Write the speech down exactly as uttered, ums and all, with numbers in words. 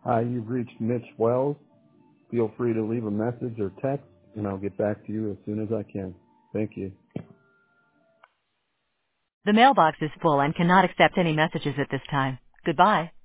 Hi, you've reached Mitch Wells. Feel free to leave a message or text, and I'll get back to you as soon as I can. Thank you. The mailbox is full and cannot accept any messages at this time. Goodbye.